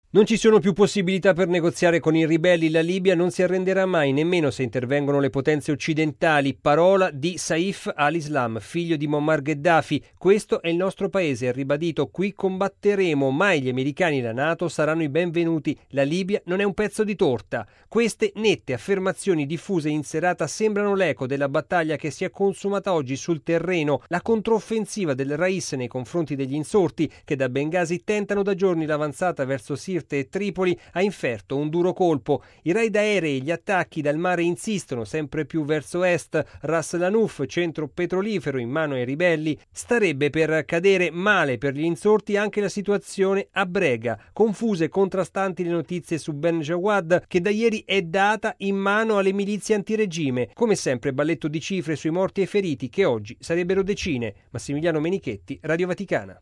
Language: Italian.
Non ci sono più possibilità per negoziare con i ribelli, la Libia non si arrenderà mai, nemmeno se intervengono le potenze occidentali. Parola di Saif al-Islam, figlio di Muammar Gheddafi. Questo è il nostro paese, ha ribadito, qui combatteremo, mai gli americani e la NATO saranno i benvenuti. La Libia non è un pezzo di torta. Queste nette affermazioni diffuse in serata sembrano l'eco della battaglia che si è consumata oggi sul terreno, la controffensiva del Rais nei confronti degli insorti che da Bengasi tentano da giorni l'avanzata verso Sirte e Tripoli ha inferto un duro colpo. I raid aerei e gli attacchi dal mare insistono sempre più verso est. Ras Lanuf, centro petrolifero in mano ai ribelli, starebbe per cadere. Male per gli insorti anche la situazione a Brega. Confuse e contrastanti le notizie su Ben Jawad, che da ieri è data in mano alle milizie antiregime. Come sempre balletto di cifre sui morti e feriti, che oggi sarebbero decine. Massimiliano Menichetti, Radio Vaticana.